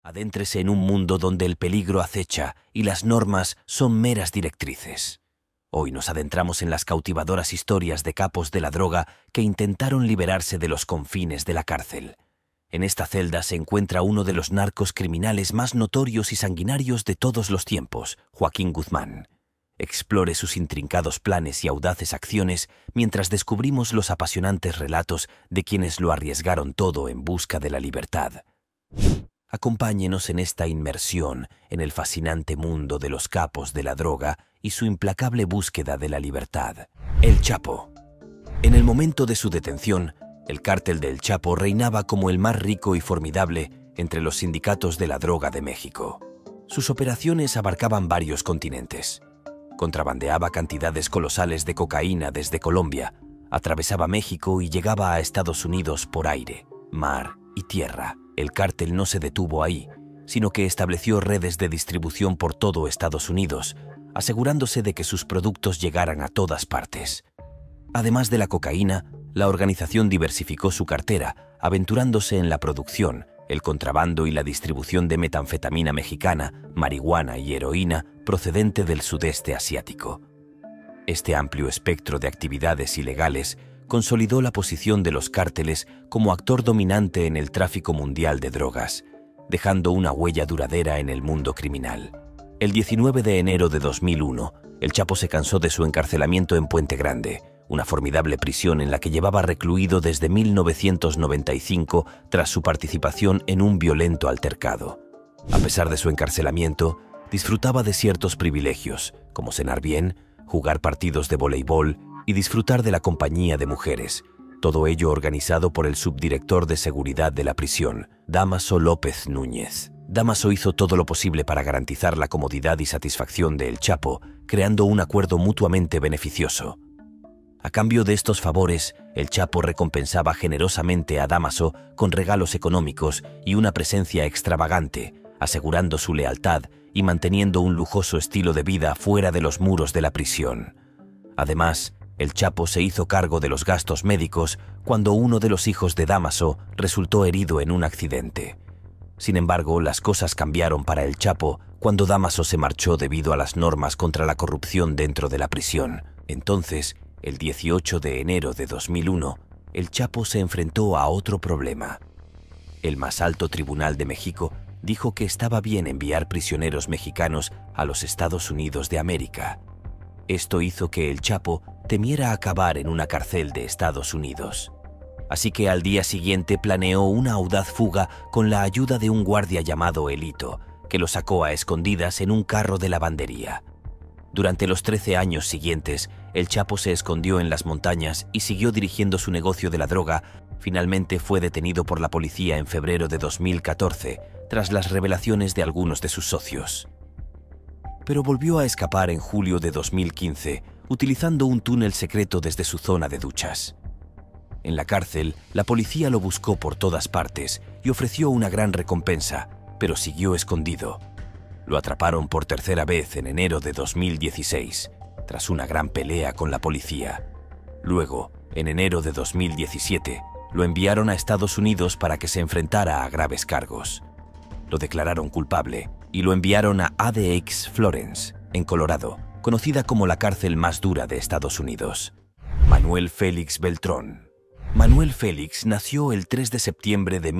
Adéntrese en un mundo donde el peligro acecha y las normas son meras directrices. Hoy nos adentramos en las cautivadoras historias de capos de la droga que intentaron liberarse de los confines de la cárcel. En esta celda se encuentra uno de los narcos criminales más notorios y sanguinarios de todos los tiempos, Joaquín Guzmán. Explore sus intrincados planes y audaces acciones mientras descubrimos los apasionantes relatos de quienes lo arriesgaron todo en busca de la libertad. Acompáñenos en esta inmersión en el fascinante mundo de los capos de la droga y su implacable búsqueda de la libertad. El Chapo. En el momento de su detención, el cártel del Chapo reinaba como el más rico y formidable entre los sindicatos de la droga de México. Sus operaciones abarcaban varios continentes. Contrabandeaba cantidades colosales de cocaína desde Colombia, atravesaba México y llegaba a Estados Unidos por aire, mar y tierra. El cártel no se detuvo ahí, sino que estableció redes de distribución por todo Estados Unidos, asegurándose de que sus productos llegaran a todas partes. Además de la cocaína, la organización diversificó su cartera, aventurándose en la producción, el contrabando y la distribución de metanfetamina mexicana, marihuana y heroína procedente del sudeste asiático. Este amplio espectro de actividades ilegales consolidó la posición de los cárteles como actor dominante en el tráfico mundial de drogas, dejando una huella duradera en el mundo criminal. El 19 de enero de 2001, el Chapo se cansó de su encarcelamiento en Puente Grande, una formidable prisión en la que llevaba recluido desde 1995 tras su participación en un violento altercado. A pesar de su encarcelamiento, disfrutaba de ciertos privilegios, como cenar bien, jugar partidos de voleibol y disfrutar de la compañía de mujeres, todo ello organizado por el subdirector de seguridad de la prisión, Dámaso López Núñez. Dámaso hizo todo lo posible para garantizar la comodidad y satisfacción de El Chapo, creando un acuerdo mutuamente beneficioso. A cambio de estos favores, El Chapo recompensaba generosamente a Dámaso con regalos económicos y una presencia extravagante, asegurando su lealtad y manteniendo un lujoso estilo de vida fuera de los muros de la prisión. Además, El Chapo se hizo cargo de los gastos médicos cuando uno de los hijos de Dámaso resultó herido en un accidente. Sin embargo, las cosas cambiaron para El Chapo cuando Dámaso se marchó debido a las normas contra la corrupción dentro de la prisión. Entonces, el 18 de enero de 2001, El Chapo se enfrentó a otro problema. El más alto tribunal de México dijo que estaba bien enviar prisioneros mexicanos a los Estados Unidos de América. Esto hizo que El Chapo temiera acabar en una cárcel de Estados Unidos. Así que al día siguiente planeó una audaz fuga con la ayuda de un guardia llamado Elito, que lo sacó a escondidas en un carro de lavandería. Durante los 13 años siguientes, El Chapo se escondió en las montañas y siguió dirigiendo su negocio de la droga. Finalmente fue detenido por la policía en febrero de 2014, tras las revelaciones de algunos de sus socios. Pero volvió a escapar en julio de 2015, utilizando un túnel secreto desde su zona de duchas. En la cárcel, la policía lo buscó por todas partes y ofreció una gran recompensa, pero siguió escondido. Lo atraparon por tercera vez en enero de 2016, tras una gran pelea con la policía. Luego, en enero de 2017, lo enviaron a Estados Unidos para que se enfrentara a graves cargos. Lo declararon culpable y lo enviaron a ADX Florence, en Colorado, conocida como la cárcel más dura de Estados Unidos. Manuel Félix Beltrón. Manuel Félix nació el 3 de septiembre de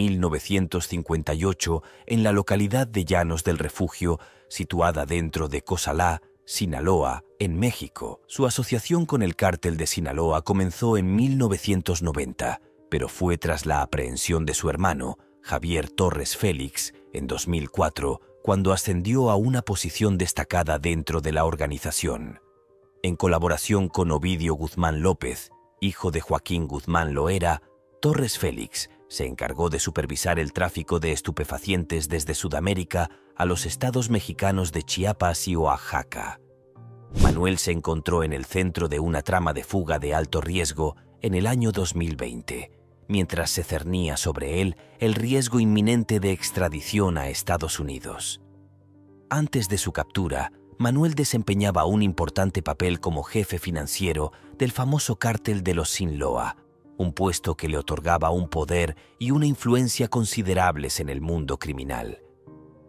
1958 en la localidad de Llanos del Refugio, situada dentro de Cozalá, Sinaloa, en México. Su asociación con el cártel de Sinaloa comenzó en 1990, pero fue tras la aprehensión de su hermano, Javier Torres Félix, en 2004, cuando ascendió a una posición destacada dentro de la organización. En colaboración con Ovidio Guzmán López, hijo de Joaquín Guzmán Loera, Torres Félix se encargó de supervisar el tráfico de estupefacientes desde Sudamérica a los estados mexicanos de Chiapas y Oaxaca. Manuel se encontró en el centro de una trama de fuga de alto riesgo en el año 2020, mientras se cernía sobre él el riesgo inminente de extradición a Estados Unidos. Antes de su captura, Manuel desempeñaba un importante papel como jefe financiero del famoso cártel de los Sinaloa, un puesto que le otorgaba un poder y una influencia considerables en el mundo criminal.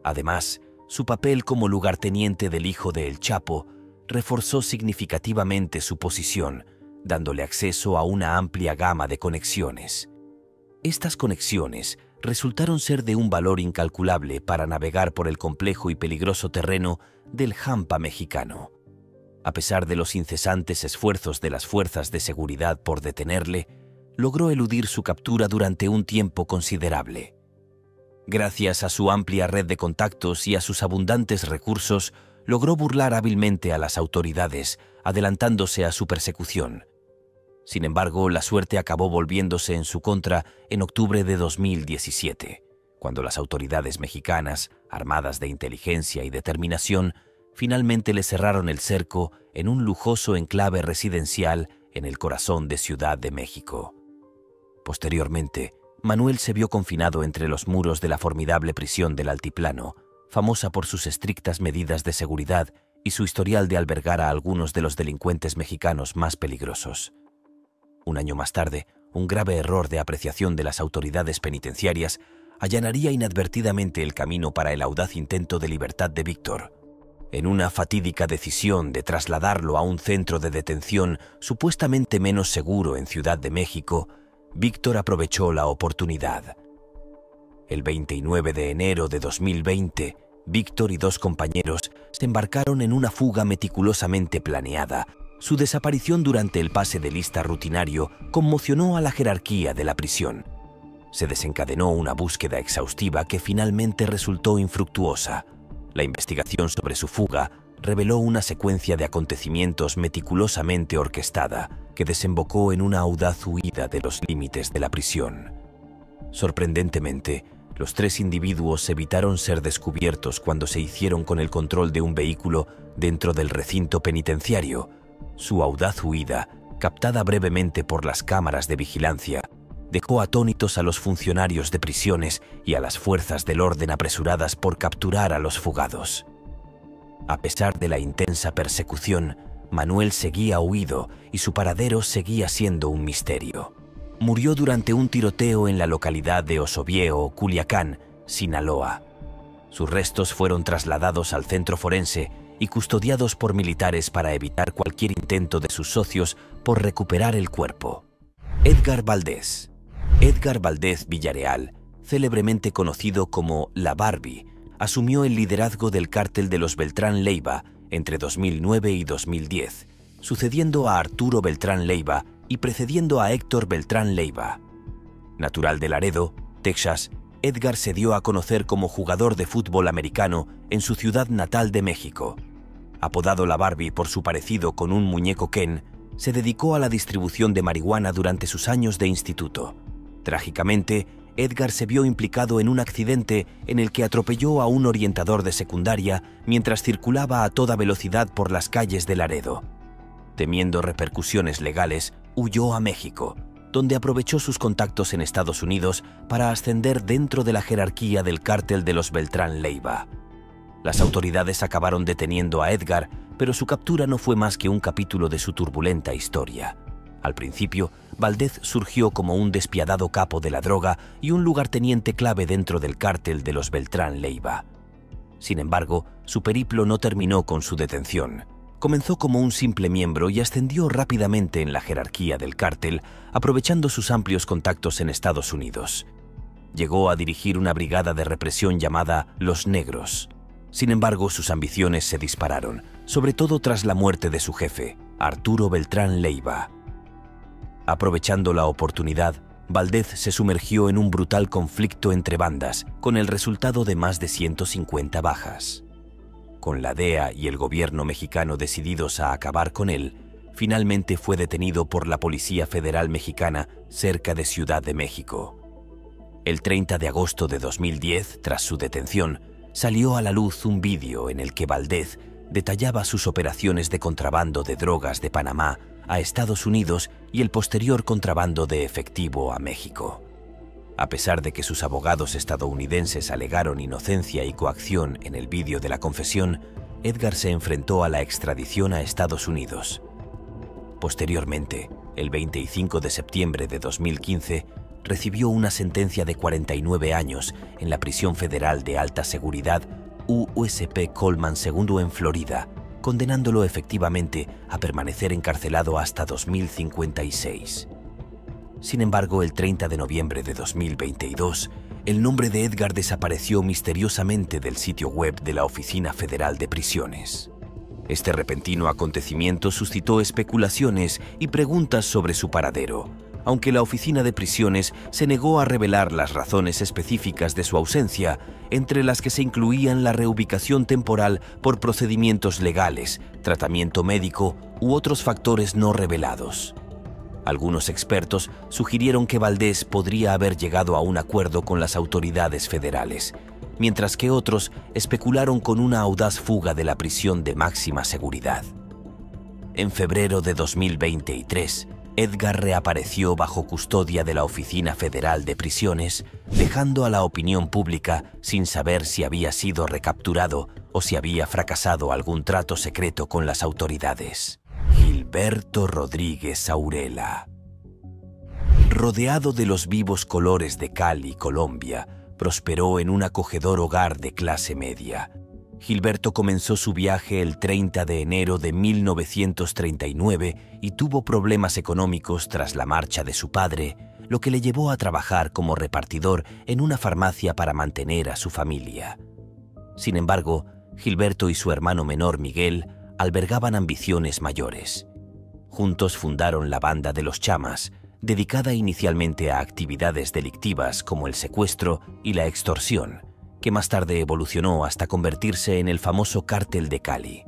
Además, su papel como lugarteniente del hijo de El Chapo reforzó significativamente su posición, dándole acceso a una amplia gama de conexiones. Estas conexiones resultaron ser de un valor incalculable para navegar por el complejo y peligroso terreno del Hampa mexicano. A pesar de los incesantes esfuerzos de las fuerzas de seguridad por detenerle, logró eludir su captura durante un tiempo considerable. Gracias a su amplia red de contactos y a sus abundantes recursos, logró burlar hábilmente a las autoridades, adelantándose a su persecución. Sin embargo, la suerte acabó volviéndose en su contra en octubre de 2017, cuando las autoridades mexicanas, armadas de inteligencia y determinación, finalmente le cerraron el cerco en un lujoso enclave residencial en el corazón de Ciudad de México. Posteriormente, Manuel se vio confinado entre los muros de la formidable prisión del Altiplano, famosa por sus estrictas medidas de seguridad y su historial de albergar a algunos de los delincuentes mexicanos más peligrosos. Un año más tarde, un grave error de apreciación de las autoridades penitenciarias allanaría inadvertidamente el camino para el audaz intento de libertad de Víctor. En una fatídica decisión de trasladarlo a un centro de detención supuestamente menos seguro en Ciudad de México, Víctor aprovechó la oportunidad. El 29 de enero de 2020, Víctor y dos compañeros se embarcaron en una fuga meticulosamente planeada. Su desaparición durante el pase de lista rutinario conmocionó a la jerarquía de la prisión. Se desencadenó una búsqueda exhaustiva que finalmente resultó infructuosa. La investigación sobre su fuga reveló una secuencia de acontecimientos meticulosamente orquestada que desembocó en una audaz huida de los límites de la prisión. Sorprendentemente, los tres individuos evitaron ser descubiertos cuando se hicieron con el control de un vehículo dentro del recinto penitenciario. Su audaz huida, captada brevemente por las cámaras de vigilancia, dejó atónitos a los funcionarios de prisiones y a las fuerzas del orden apresuradas por capturar a los fugados. A pesar de la intensa persecución, Manuel seguía huido y su paradero seguía siendo un misterio. Murió durante un tiroteo en la localidad de Osovieo, Culiacán, Sinaloa. Sus restos fueron trasladados al centro forense y custodiados por militares para evitar cualquier intento de sus socios por recuperar el cuerpo. Edgar Valdez. Edgar Valdez Villarreal, célebremente conocido como La Barbie, asumió el liderazgo del cártel de los Beltrán Leiva entre 2009 y 2010, sucediendo a Arturo Beltrán Leiva y precediendo a Héctor Beltrán Leiva. Natural de Laredo, Texas, Edgar se dio a conocer como jugador de fútbol americano en su ciudad natal de México. Apodado La Barbie por su parecido con un muñeco Ken, se dedicó a la distribución de marihuana durante sus años de instituto. Trágicamente, Edgar se vio implicado en un accidente en el que atropelló a un orientador de secundaria mientras circulaba a toda velocidad por las calles de Laredo. Temiendo repercusiones legales, huyó a México, donde aprovechó sus contactos en Estados Unidos para ascender dentro de la jerarquía del cártel de los Beltrán Leiva. Las autoridades acabaron deteniendo a Edgar, pero su captura no fue más que un capítulo de su turbulenta historia. Al principio, Valdez surgió como un despiadado capo de la droga y un lugarteniente clave dentro del cártel de los Beltrán Leiva. Sin embargo, su periplo no terminó con su detención. Comenzó como un simple miembro y ascendió rápidamente en la jerarquía del cártel, aprovechando sus amplios contactos en Estados Unidos. Llegó a dirigir una brigada de represión llamada Los Negros. Sin embargo, sus ambiciones se dispararon, sobre todo tras la muerte de su jefe, Arturo Beltrán Leiva. Aprovechando la oportunidad, Valdez se sumergió en un brutal conflicto entre bandas, con el resultado de más de 150 bajas. Con la DEA y el gobierno mexicano decididos a acabar con él, finalmente fue detenido por la Policía Federal Mexicana cerca de Ciudad de México. El 30 de agosto de 2010, tras su detención, salió a la luz un vídeo en el que Valdez detallaba sus operaciones de contrabando de drogas de Panamá a Estados Unidos y el posterior contrabando de efectivo a México. A pesar de que sus abogados estadounidenses alegaron inocencia y coacción en el vídeo de la confesión, Edgar se enfrentó a la extradición a Estados Unidos. Posteriormente, el 25 de septiembre de 2015, recibió una sentencia de 49 años en la Prisión Federal de Alta Seguridad USP Coleman II en Florida, condenándolo efectivamente a permanecer encarcelado hasta 2056. Sin embargo, el 30 de noviembre de 2022, el nombre de Edgar desapareció misteriosamente del sitio web de la Oficina Federal de Prisiones. Este repentino acontecimiento suscitó especulaciones y preguntas sobre su paradero, aunque la Oficina de Prisiones se negó a revelar las razones específicas de su ausencia, entre las que se incluían la reubicación temporal por procedimientos legales, tratamiento médico u otros factores no revelados. Algunos expertos sugirieron que Valdés podría haber llegado a un acuerdo con las autoridades federales, mientras que otros especularon con una audaz fuga de la prisión de máxima seguridad. En febrero de 2023, Edgar reapareció bajo custodia de la Oficina Federal de Prisiones, dejando a la opinión pública sin saber si había sido recapturado o si había fracasado algún trato secreto con las autoridades. Gilberto Rodríguez Aurela. Rodeado de los vivos colores de Cali, Colombia, prosperó en un acogedor hogar de clase media. Gilberto comenzó su viaje el 30 de enero de 1939 y tuvo problemas económicos tras la marcha de su padre, lo que le llevó a trabajar como repartidor en una farmacia para mantener a su familia. Sin embargo, Gilberto y su hermano menor Miguel albergaban ambiciones mayores. Juntos fundaron la Banda de los Chamas, dedicada inicialmente a actividades delictivas como el secuestro y la extorsión, que más tarde evolucionó hasta convertirse en el famoso Cártel de Cali.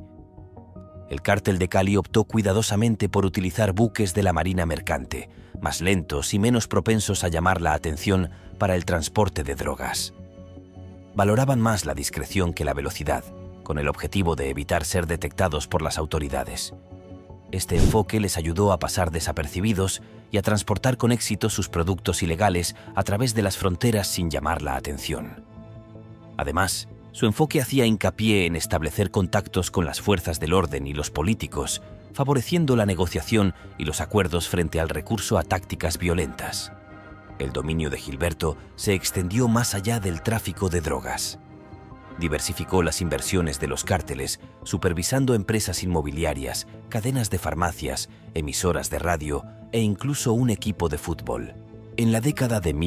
El Cártel de Cali optó cuidadosamente por utilizar buques de la Marina Mercante, más lentos y menos propensos a llamar la atención para el transporte de drogas. Valoraban más la discreción que la velocidad, con el objetivo de evitar ser detectados por las autoridades. Este enfoque les ayudó a pasar desapercibidos y a transportar con éxito sus productos ilegales a través de las fronteras sin llamar la atención. Además, su enfoque hacía hincapié en establecer contactos con las fuerzas del orden y los políticos, favoreciendo la negociación y los acuerdos frente al recurso a tácticas violentas. El dominio de Gilberto se extendió más allá del tráfico de drogas. Diversificó las inversiones de los cárteles, supervisando empresas inmobiliarias, cadenas de farmacias, emisoras de radio e incluso un equipo de fútbol. En la década de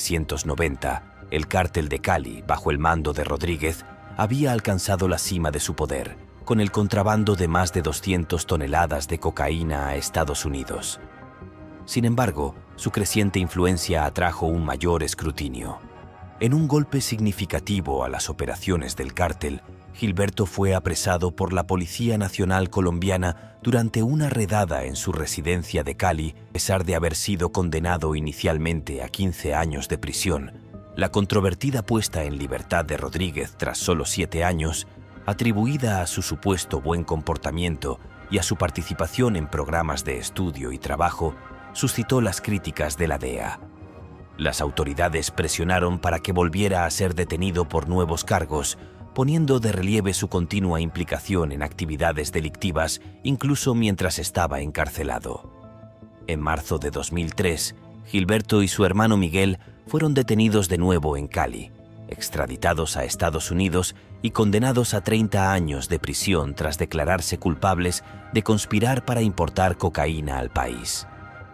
1990, el Cártel de Cali, bajo el mando de Rodríguez, había alcanzado la cima de su poder, con el contrabando de más de 200 toneladas de cocaína a Estados Unidos. Sin embargo, su creciente influencia atrajo un mayor escrutinio. En un golpe significativo a las operaciones del cártel, Gilberto fue apresado por la Policía Nacional Colombiana durante una redada en su residencia de Cali. A pesar de haber sido condenado inicialmente a 15 años de prisión, la controvertida puesta en libertad de Rodríguez tras solo 7 años, atribuida a su supuesto buen comportamiento y a su participación en programas de estudio y trabajo, suscitó las críticas de la DEA. Las autoridades presionaron para que volviera a ser detenido por nuevos cargos, poniendo de relieve su continua implicación en actividades delictivas, incluso mientras estaba encarcelado. En marzo de 2003, Gilberto y su hermano Miguel fueron detenidos de nuevo en Cali, extraditados a Estados Unidos y condenados a 30 años de prisión tras declararse culpables de conspirar para importar cocaína al país.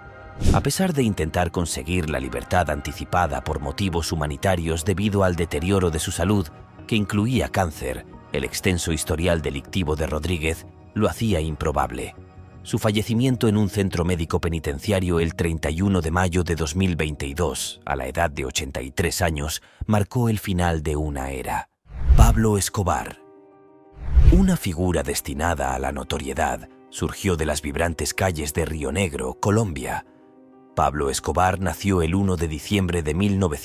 A pesar de intentar conseguir la libertad anticipada por motivos humanitarios debido al deterioro de su salud, que incluía cáncer, el extenso historial delictivo de Rodríguez lo hacía improbable. Su fallecimiento en un centro médico penitenciario el 31 de mayo de 2022, a la edad de 83 años, marcó el final de una era. Pablo Escobar. Una figura destinada a la notoriedad, surgió de las vibrantes calles de Río Negro, Colombia. Pablo Escobar nació el 1 de diciembre de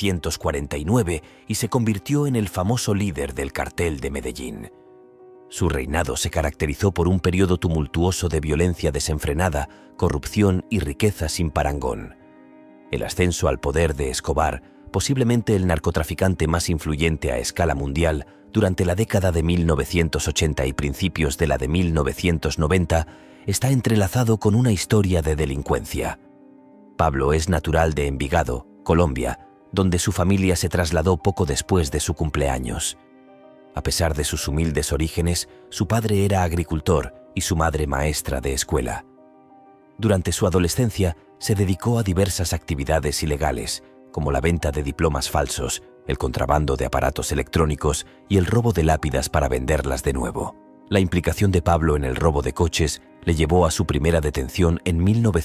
1949 y se convirtió en el famoso líder del cartel de Medellín. Su reinado se caracterizó por un periodo tumultuoso de violencia desenfrenada, corrupción y riqueza sin parangón. El ascenso al poder de Escobar, posiblemente el narcotraficante más influyente a escala mundial, durante la década de 1980 y principios de la de 1990, está entrelazado con una historia de delincuencia. Pablo es natural de Envigado, Colombia, donde su familia se trasladó poco después de su cumpleaños. A pesar de sus humildes orígenes, su padre era agricultor y su madre maestra de escuela. Durante su adolescencia, se dedicó a diversas actividades ilegales, como la venta de diplomas falsos, el contrabando de aparatos electrónicos y el robo de lápidas para venderlas de nuevo. La implicación de Pablo en el robo de coches le llevó a su primera detención en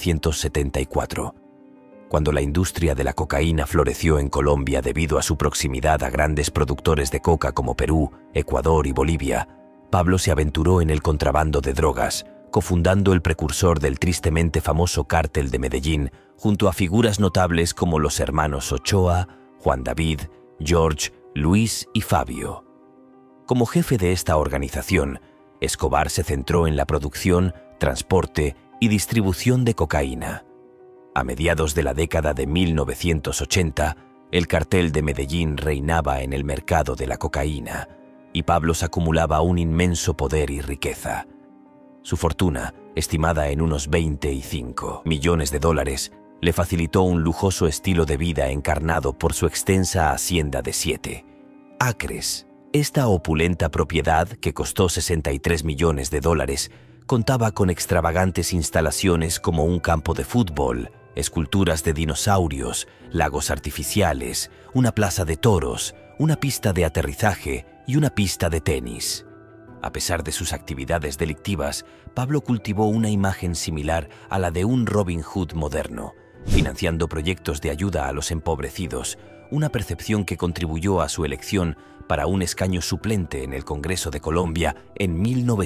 1974. Cuando la industria de la cocaína floreció en Colombia debido a su proximidad a grandes productores de coca como Perú, Ecuador y Bolivia, Pablo se aventuró en el contrabando de drogas, cofundando el precursor del tristemente famoso cártel de Medellín, junto a figuras notables como los hermanos Ochoa, Juan David, George, Luis y Fabio. Como jefe de esta organización, Escobar se centró en la producción, transporte y distribución de cocaína. A mediados de la década de 1980, el cartel de Medellín reinaba en el mercado de la cocaína y Pablo acumulaba un inmenso poder y riqueza. Su fortuna, estimada en unos 25 millones de dólares, le facilitó un lujoso estilo de vida encarnado por su extensa hacienda de 7 acres. Esta opulenta propiedad, que costó 63 millones de dólares, contaba con extravagantes instalaciones como un campo de fútbol, esculturas de dinosaurios, lagos artificiales, una plaza de toros, una pista de aterrizaje y una pista de tenis. A pesar de sus actividades delictivas, Pablo cultivó una imagen similar a la de un Robin Hood moderno, financiando proyectos de ayuda a los empobrecidos, una percepción que contribuyó a su elección para un escaño suplente en el Congreso de Colombia en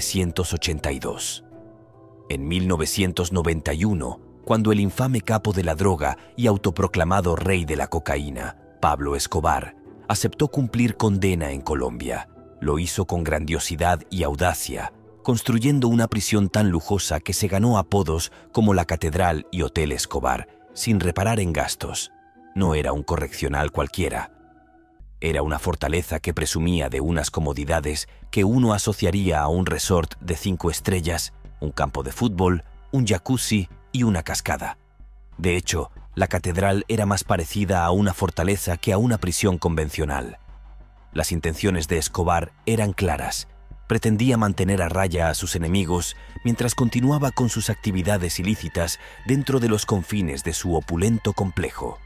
1982. En 1991, cuando el infame capo de la droga y autoproclamado rey de la cocaína, Pablo Escobar, aceptó cumplir condena en Colombia. Lo hizo con grandiosidad y audacia, construyendo una prisión tan lujosa que se ganó apodos como la Catedral y Hotel Escobar, sin reparar en gastos. No era un correccional cualquiera. Era una fortaleza que presumía de unas comodidades que uno asociaría a un resort de 5 estrellas, un campo de fútbol, un jacuzzi y una cascada. De hecho, la catedral era más parecida a una fortaleza que a una prisión convencional. Las intenciones de Escobar eran claras. Pretendía mantener a raya a sus enemigos mientras continuaba con sus actividades ilícitas dentro de los confines de su opulento complejo.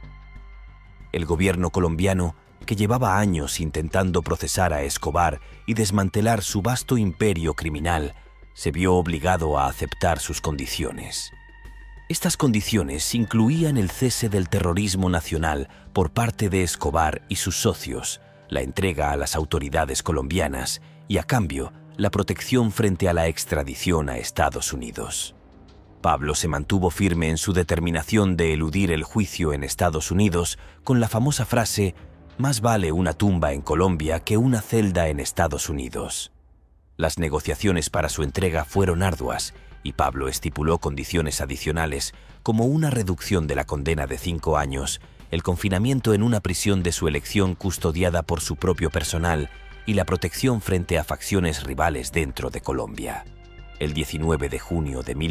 El gobierno colombiano, que llevaba años intentando procesar a Escobar y desmantelar su vasto imperio criminal, se vio obligado a aceptar sus condiciones. Estas condiciones incluían el cese del terrorismo nacional por parte de Escobar y sus socios, la entrega a las autoridades colombianas y, a cambio, la protección frente a la extradición a Estados Unidos. Pablo se mantuvo firme en su determinación de eludir el juicio en Estados Unidos con la famosa frase: «Más vale una tumba en Colombia que una celda en Estados Unidos». Las negociaciones para su entrega fueron arduas y Pablo estipuló condiciones adicionales como una reducción de la condena de 5 años, el confinamiento en una prisión de su elección custodiada por su propio personal y la protección frente a facciones rivales dentro de Colombia. El 19 de junio de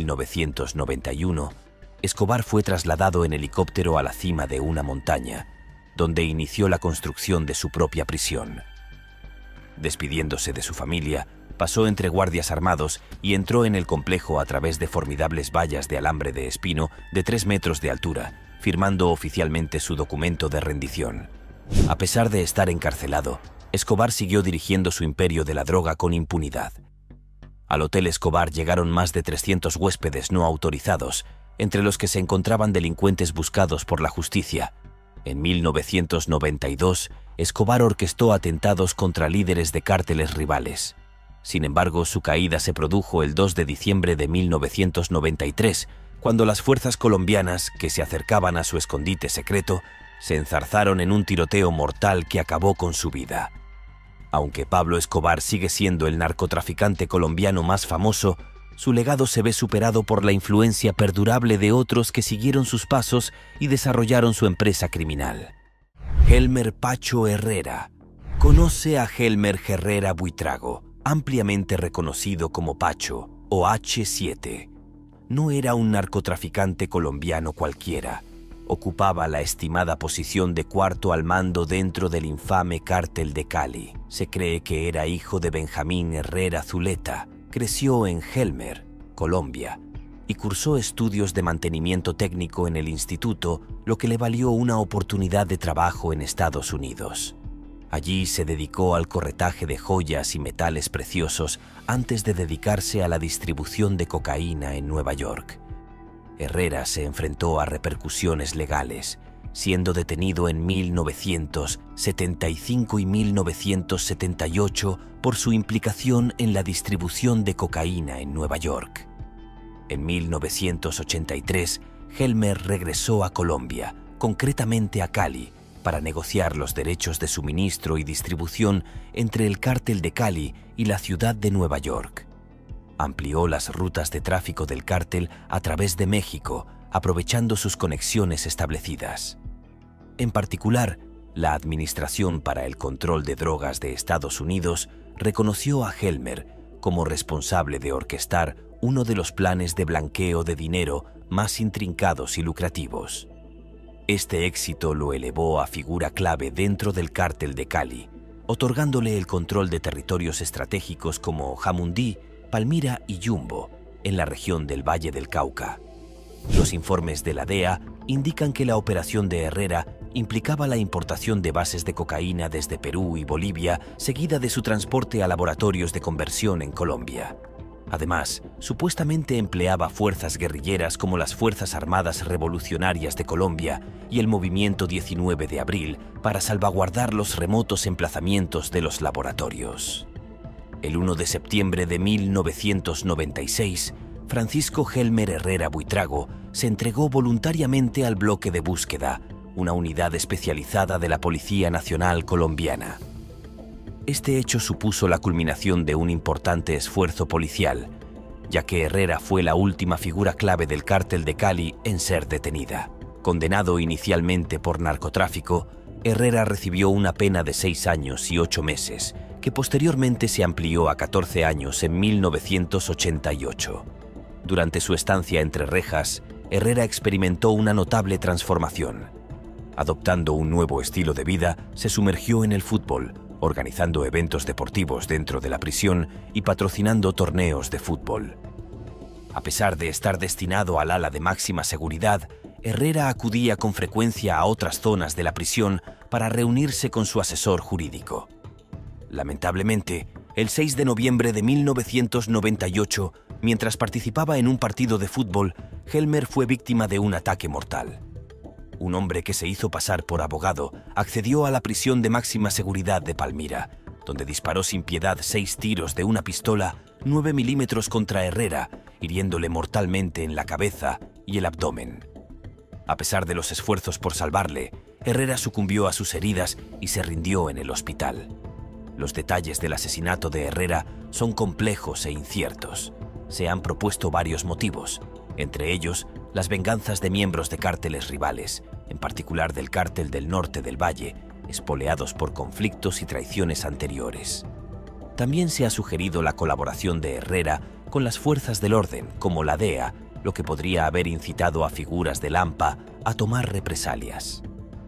1991, Escobar fue trasladado en helicóptero a la cima de una montaña, donde inició la construcción de su propia prisión. Despidiéndose de su familia, pasó entre guardias armados y entró en el complejo a través de formidables vallas de alambre de espino de 3 metros de altura, firmando oficialmente su documento de rendición. A pesar de estar encarcelado, Escobar siguió dirigiendo su imperio de la droga con impunidad. Al Hotel Escobar llegaron más de 300 huéspedes no autorizados, entre los que se encontraban delincuentes buscados por la justicia. En 1992, Escobar orquestó atentados contra líderes de cárteles rivales. Sin embargo, su caída se produjo el 2 de diciembre de 1993, cuando las fuerzas colombianas, que se acercaban a su escondite secreto, se enzarzaron en un tiroteo mortal que acabó con su vida. Aunque Pablo Escobar sigue siendo el narcotraficante colombiano más famoso, su legado se ve superado por la influencia perdurable de otros que siguieron sus pasos y desarrollaron su empresa criminal. Helmer Pacho Herrera. Conoce a Helmer Herrera Buitrago, ampliamente reconocido como Pacho o H7. No era un narcotraficante colombiano cualquiera. ocupaba la estimada posición de cuarto al mando dentro del infame cártel de Cali. Se cree que era hijo de Benjamín Herrera Zuleta. Creció en Helmer, Colombia, y cursó estudios de mantenimiento técnico en el instituto, lo que le valió una oportunidad de trabajo en Estados Unidos. Allí se dedicó al corretaje de joyas y metales preciosos antes de dedicarse a la distribución de cocaína en Nueva York. Herrera se enfrentó a repercusiones legales, siendo detenido en 1975 y 1978 por su implicación en la distribución de cocaína en Nueva York. En 1983, Helmer regresó a Colombia, concretamente a Cali, para negociar los derechos de suministro y distribución entre el cártel de Cali y la ciudad de Nueva York. Amplió las rutas de tráfico del cártel a través de México, aprovechando sus conexiones establecidas. En particular, la Administración para el Control de Drogas de Estados Unidos reconoció a Helmer como responsable de orquestar uno de los planes de blanqueo de dinero más intrincados y lucrativos. Este éxito lo elevó a figura clave dentro del cártel de Cali, otorgándole el control de territorios estratégicos como Jamundí, Palmira y Yumbo, en la región del Valle del Cauca. Los informes de la DEA indican que la operación de Herrera implicaba la importación de bases de cocaína desde Perú y Bolivia, seguida de su transporte a laboratorios de conversión en Colombia. Además, supuestamente empleaba fuerzas guerrilleras como las Fuerzas Armadas Revolucionarias de Colombia y el Movimiento 19 de Abril para salvaguardar los remotos emplazamientos de los laboratorios. El 1 de septiembre de 1996, Francisco Helmer Herrera Buitrago se entregó voluntariamente al bloque de búsqueda, una unidad especializada de la Policía Nacional Colombiana. Este hecho supuso la culminación de un importante esfuerzo policial, ya que Herrera fue la última figura clave del cártel de Cali en ser detenida. Condenado inicialmente por narcotráfico, Herrera recibió una pena de 6 años y 8 meses, que posteriormente se amplió a 14 años en 1988. Durante su estancia entre rejas, Herrera experimentó una notable transformación. Adoptando un nuevo estilo de vida, se sumergió en el fútbol, organizando eventos deportivos dentro de la prisión y patrocinando torneos de fútbol. A pesar de estar destinado al ala de máxima seguridad, Herrera acudía con frecuencia a otras zonas de la prisión para reunirse con su asesor jurídico. Lamentablemente, el 6 de noviembre de 1998, mientras participaba en un partido de fútbol, Helmer fue víctima de un ataque mortal. Un hombre que se hizo pasar por abogado accedió a la prisión de máxima seguridad de Palmira, donde disparó sin piedad 6 tiros de una pistola 9 milímetros contra Herrera, hiriéndole mortalmente en la cabeza y el abdomen. A pesar de los esfuerzos por salvarle, Herrera sucumbió a sus heridas y se rindió en el hospital. Los detalles del asesinato de Herrera son complejos e inciertos. Se han propuesto varios motivos, entre ellos las venganzas de miembros de cárteles rivales, en particular del Cártel del Norte del Valle, espoleados por conflictos y traiciones anteriores. También se ha sugerido la colaboración de Herrera con las fuerzas del orden, como la DEA, lo que podría haber incitado a figuras del AMPA a tomar represalias.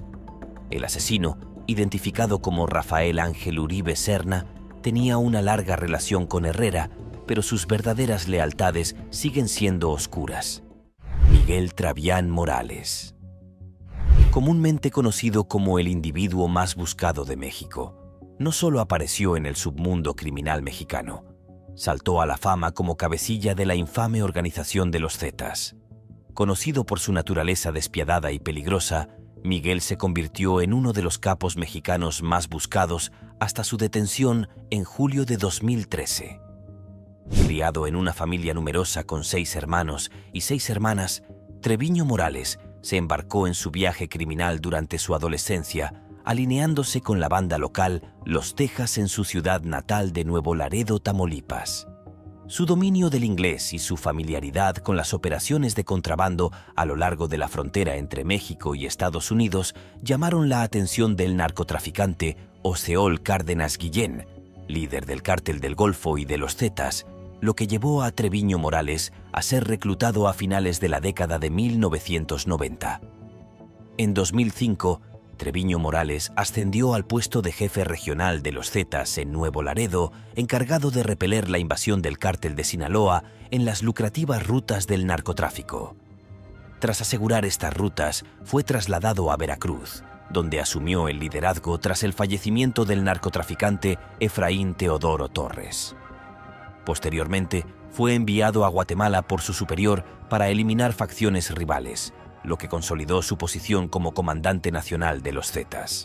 El asesino, identificado como Rafael Ángel Uribe Serna, tenía una larga relación con Herrera, pero sus verdaderas lealtades siguen siendo oscuras. Miguel Travián Morales. Comúnmente conocido como el individuo más buscado de México, no solo apareció en el submundo criminal mexicano, saltó a la fama como cabecilla de la infame organización de los Zetas. Conocido por su naturaleza despiadada y peligrosa, Miguel se convirtió en uno de los capos mexicanos más buscados hasta su detención en julio de 2013. Criado en una familia numerosa con 6 hermanos y 6 hermanas, Treviño Morales se embarcó en su viaje criminal durante su adolescencia, alineándose con la banda local Los Tejas en su ciudad natal de Nuevo Laredo, Tamaulipas. Su dominio del inglés y su familiaridad con las operaciones de contrabando a lo largo de la frontera entre México y Estados Unidos llamaron la atención del narcotraficante Oceol Cárdenas Guillén, líder del Cártel del Golfo y de los Zetas, lo que llevó a Treviño Morales a ser reclutado a finales de la década de 1990. En 2005, Treviño Morales ascendió al puesto de jefe regional de los Zetas en Nuevo Laredo, encargado de repeler la invasión del cártel de Sinaloa en las lucrativas rutas del narcotráfico. Tras asegurar estas rutas, fue trasladado a Veracruz, donde asumió el liderazgo tras el fallecimiento del narcotraficante Efraín Teodoro Torres. Posteriormente, fue enviado a Guatemala por su superior para eliminar facciones rivales, lo que consolidó su posición como comandante nacional de los Zetas.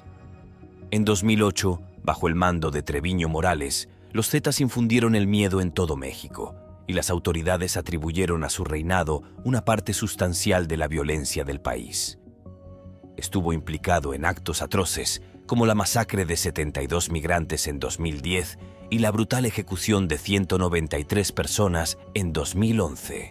En 2008, bajo el mando de Treviño Morales, los Zetas infundieron el miedo en todo México, y las autoridades atribuyeron a su reinado una parte sustancial de la violencia del país. Estuvo implicado en actos atroces, como la masacre de 72 migrantes en 2010 y la brutal ejecución de 193 personas en 2011.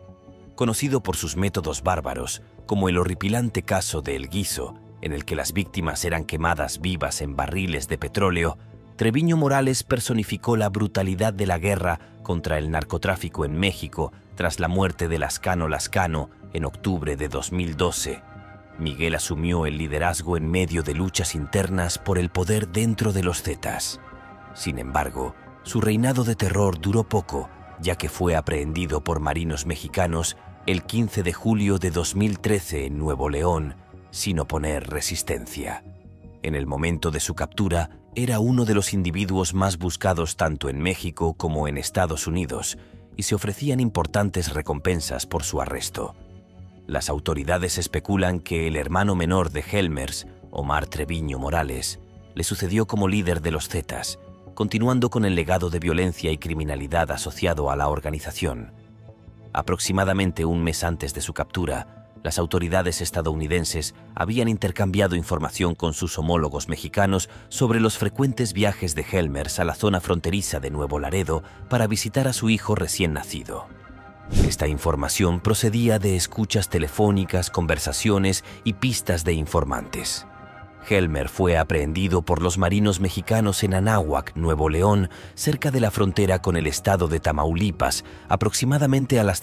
Conocido por sus métodos bárbaros, como el horripilante caso de El Guiso, en el que las víctimas eran quemadas vivas en barriles de petróleo, Treviño Morales personificó la brutalidad de la guerra contra el narcotráfico en México tras la muerte de Lascano Lascano en octubre de 2012. Miguel asumió el liderazgo en medio de luchas internas por el poder dentro de los Zetas. Sin embargo, su reinado de terror duró poco, ya que fue aprehendido por marinos mexicanos el 15 de julio de 2013 en Nuevo León, sin oponer resistencia. En el momento de su captura, era uno de los individuos más buscados tanto en México como en Estados Unidos, y se ofrecían importantes recompensas por su arresto. Las autoridades especulan que el hermano menor de Helmers, Omar Treviño Morales, le sucedió como líder de los Zetas, continuando con el legado de violencia y criminalidad asociado a la organización. Aproximadamente un mes antes de su captura, las autoridades estadounidenses habían intercambiado información con sus homólogos mexicanos sobre los frecuentes viajes de Helmers a la zona fronteriza de Nuevo Laredo para visitar a su hijo recién nacido. Esta información procedía de escuchas telefónicas, conversaciones y pistas de informantes. Helmer fue aprehendido por los marinos mexicanos en Anáhuac, Nuevo León, cerca de la frontera con el estado de Tamaulipas, aproximadamente a las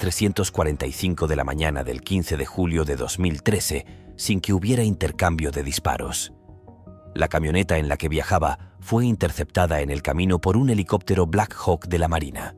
3:45 de la mañana del 15 de julio de 2013, sin que hubiera intercambio de disparos. La camioneta en la que viajaba fue interceptada en el camino por un helicóptero Black Hawk de la Marina.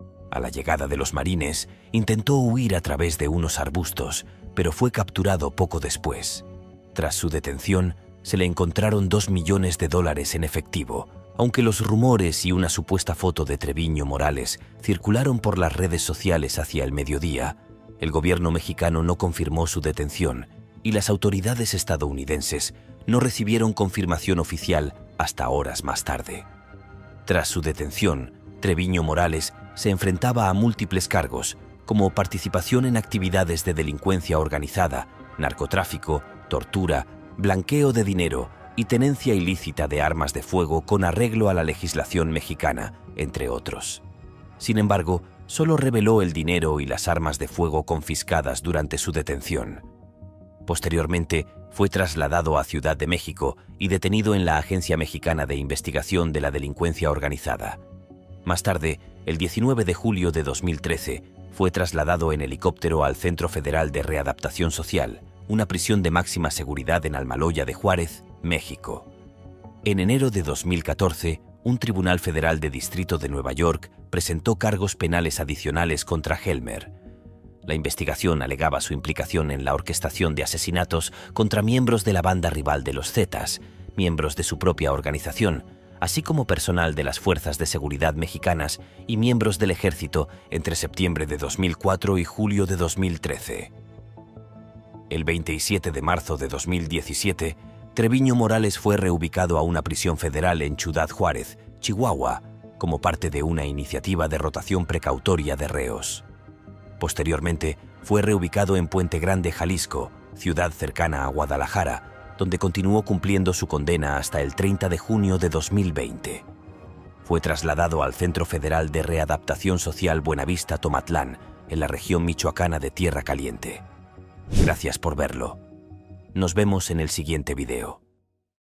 A la llegada de los marines, intentó huir a través de unos arbustos, pero fue capturado poco después. Tras su detención, se le encontraron $2 millones en efectivo, aunque los rumores y una supuesta foto de Treviño Morales circularon por las redes sociales hacia el mediodía. El gobierno mexicano no confirmó su detención y las autoridades estadounidenses no recibieron confirmación oficial hasta horas más tarde. Tras su detención, Treviño Morales se enfrentaba a múltiples cargos, como participación en actividades de delincuencia organizada, narcotráfico, tortura, blanqueo de dinero y tenencia ilícita de armas de fuego con arreglo a la legislación mexicana, entre otros. Sin embargo, solo reveló el dinero y las armas de fuego confiscadas durante su detención. Posteriormente, fue trasladado a Ciudad de México y detenido en la Agencia Mexicana de Investigación de la Delincuencia Organizada. Más tarde, el 19 de julio de 2013, fue trasladado en helicóptero al Centro Federal de Readaptación Social, una prisión de máxima seguridad en Almoloya de Juárez, México. En enero de 2014, un tribunal federal de Distrito de Nueva York presentó cargos penales adicionales contra Helmer. La investigación alegaba su implicación en la orquestación de asesinatos contra miembros de la banda rival de los Zetas, miembros de su propia organización, así como personal de las fuerzas de seguridad mexicanas y miembros del ejército entre septiembre de 2004 y julio de 2013. El 27 de marzo de 2017, Treviño Morales fue reubicado a una prisión federal en Ciudad Juárez, Chihuahua, como parte de una iniciativa de rotación precautoria de reos. Posteriormente, fue reubicado en Puente Grande, Jalisco, ciudad cercana a Guadalajara, donde continuó cumpliendo su condena hasta el 30 de junio de 2020. Fue trasladado al Centro Federal de Readaptación Social Buenavista Tomatlán, en la región michoacana de Tierra Caliente. Gracias por verlo. Nos vemos en el siguiente video.